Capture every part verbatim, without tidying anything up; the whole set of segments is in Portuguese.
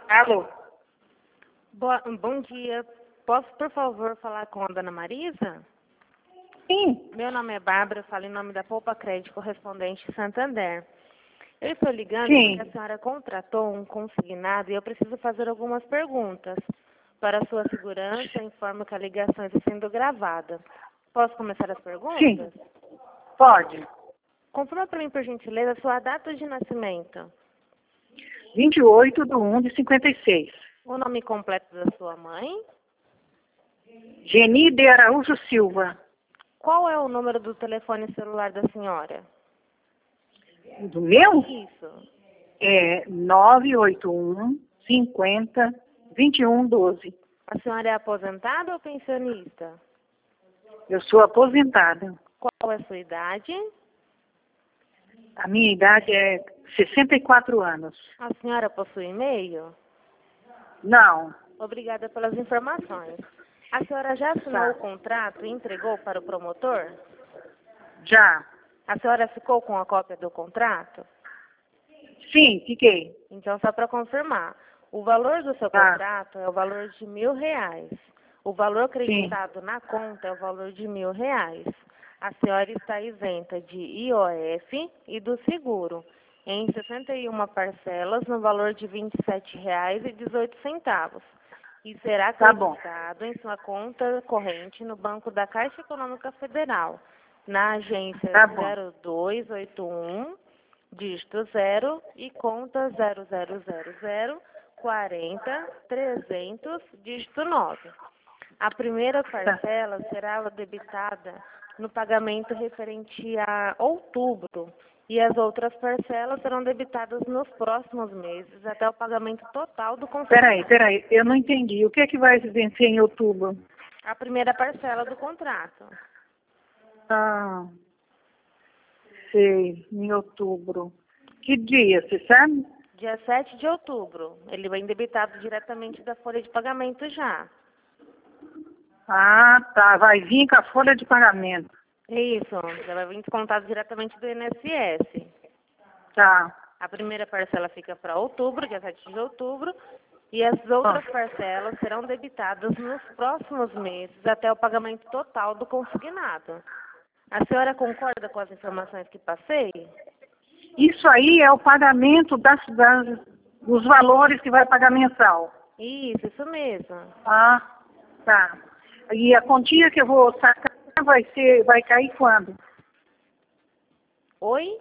Alô? Boa, bom dia. Posso, por favor, falar com a dona Marisa? Sim. Meu nome é Bárbara, falo em nome da Poupa Crédito Correspondente Santander. Eu estou ligando Sim. porque a senhora contratou um consignado e eu preciso fazer algumas perguntas. Para a sua segurança, informo que a ligação está sendo gravada. Posso começar as perguntas? Sim. Pode. Confirma para mim, por gentileza, a sua data de nascimento. vinte e oito de um de cinquenta e seis. O nome completo da sua mãe. Geni de Araújo Silva. Qual é o número do telefone celular da senhora? Do meu? Isso. É nove oito um, cinquenta, vinte e um, doze. A senhora é aposentada ou pensionista? Eu sou aposentada. Qual é a sua idade? A minha idade é sessenta e quatro anos. A senhora possui e-mail? Não. Obrigada pelas informações. A senhora já assinou Tá. o contrato e entregou para o promotor? Já. A senhora ficou com a cópia do contrato? Sim, fiquei. Então, só para confirmar, o valor do seu Tá. contrato é o valor de mil reais. O valor acreditado na conta é o valor de mil reais. A senhora está isenta de I O F e do seguro, em sessenta e uma parcelas no valor de vinte e sete reais e dezoito centavos. E será Tá bom. acreditado em sua conta corrente no Banco da Caixa Econômica Federal, na agência Tá bom. zero dois oito um, dígito zero e conta zero zero zero zero quarenta trezentos, dígito nove. A primeira parcela será debitada no pagamento referente a outubro e as outras parcelas serão debitadas nos próximos meses até o pagamento total do contrato. Peraí, peraí. Eu não entendi. O que é que vai se vencer em outubro? A primeira parcela do contrato. Ah, sei. Em outubro. Que dia, você sabe? Dia sete de outubro. Ele vai debitado diretamente da folha de pagamento já. Ah, tá. Vai vir com a folha de pagamento. Isso, já vai vir descontado diretamente do I N S S. Tá. A primeira parcela fica para outubro, dia sete de outubro, e as outras Ah. parcelas serão debitadas nos próximos meses até o pagamento total do consignado. A senhora concorda com as informações que passei? Isso aí é o pagamento das, das, dos valores que vai pagar mensal. Isso, isso mesmo. Ah, tá. E a quantia que eu vou sacar vai ser, vai cair quando? Oi?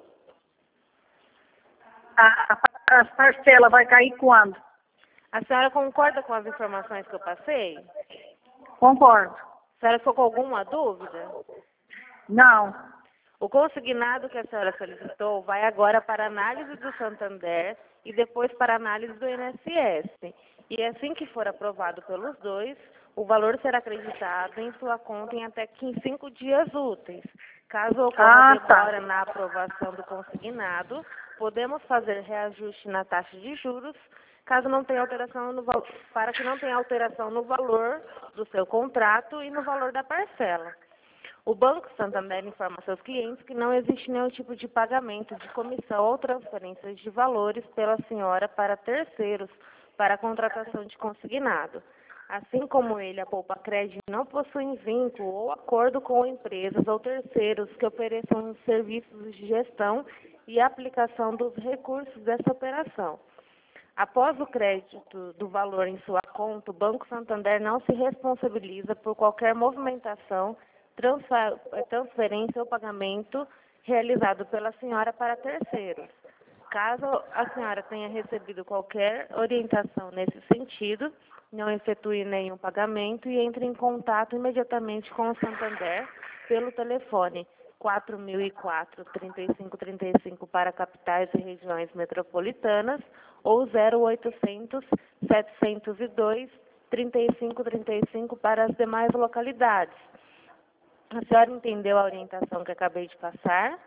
A, a, a parcela vai cair quando? A senhora concorda com as informações que eu passei? Concordo. A senhora ficou com alguma dúvida? Não. O consignado que a senhora solicitou vai agora para análise do Santander e depois para análise do I N S S. E assim que for aprovado pelos dois, o valor será acreditado em sua conta em até cinco dias úteis. Caso ocorra Ah, tá. demora na aprovação do consignado, podemos fazer reajuste na taxa de juros, caso não tenha alteração no val- para que não tenha alteração no valor do seu contrato e no valor da parcela. O Banco Santander informa seus clientes que não existe nenhum tipo de pagamento de comissão ou transferências de valores pela senhora para terceiros para a contratação de consignado. Assim como ele, a Poupa Crédito não possui vínculo ou acordo com empresas ou terceiros que ofereçam serviços de gestão e aplicação dos recursos dessa operação. Após o crédito do valor em sua conta, o Banco Santander não se responsabiliza por qualquer movimentação, transfer- transferência ou pagamento realizado pela senhora para terceiros. Caso a senhora tenha recebido qualquer orientação nesse sentido, não efetue nenhum pagamento e entre em contato imediatamente com o Santander pelo telefone quatro mil e quatro, trinta e cinco trinta e cinco para capitais e regiões metropolitanas ou zero oitocentos, setecentos e dois, trinta e cinco trinta e cinco para as demais localidades. A senhora entendeu a orientação que acabei de passar?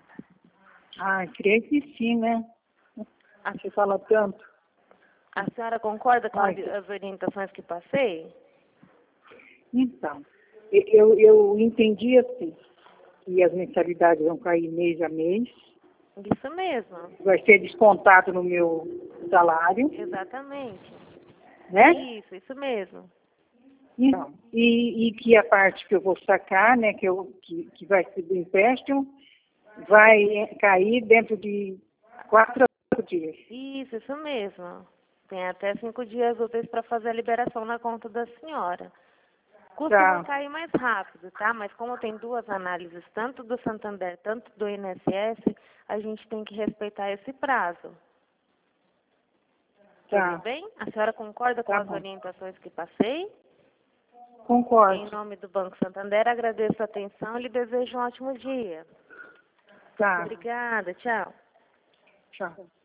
Ah, creio que sim, né? Você fala tanto. A senhora concorda com Ai, as as orientações que passei? Então, eu, eu entendi assim, que as mensalidades vão cair mês a mês, Isso mesmo. Vai ser descontado no meu salário, Exatamente. né? Isso, isso mesmo. Então, e, e que a parte que eu vou sacar, né, que, eu, que, que vai ser do empréstimo, vai cair dentro de quatro a cinco dias. Isso, isso mesmo. Tem até cinco dias úteis para fazer a liberação na conta da senhora. Costuma Tá, cair mais rápido, tá? Mas como tem duas análises, tanto do Santander, tanto do I N S S, a gente tem que respeitar esse prazo. tá, Tudo bem? A senhora concorda com tá as bom. orientações que passei? Em Concordo. nome do Banco Santander, agradeço a atenção e lhe desejo um ótimo dia. Tá, Obrigada, tchau. tchau.